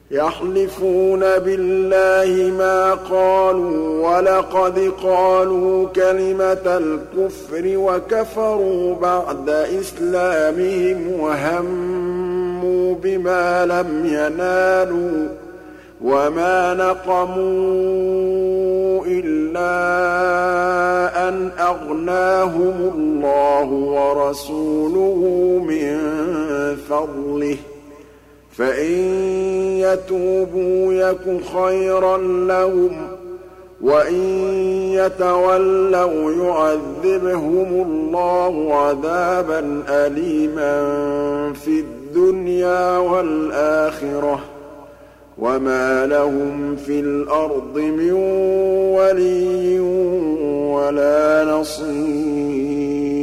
يَحْلِفُونَ بِاللَّهِ مَا قَالُوا وَلَقَدْ قَالُوا كَلِمَةَ الْكُفْرِ وَكَفَرُوا بَعْدَ إِسْلَامِهِمْ وَهَمُّوا بِمَا لَمْ يَنَالُوا وَمَا نَقَمُوا إِلَّا أَنْ أَغْنَاهُمُ اللَّهُ وَرَسُولُهُ مِن فَضْلِهِ ۖ فَإِن يَتُوبُوا يَكُ خَيْرًا لَّهُمْ ۖ وَإِن يَتَوَلَّوْا يُعَذِّبْهُمُ اللَّهُ عَذَابًا أَلِيمًا فِي الدُّنْيَا وَالْآخِرَةِ ۖ وَمَا لَهُمْ فِي الْأَرْضِ مِن وَلِيٍّ وَلَا نَصِيرٍ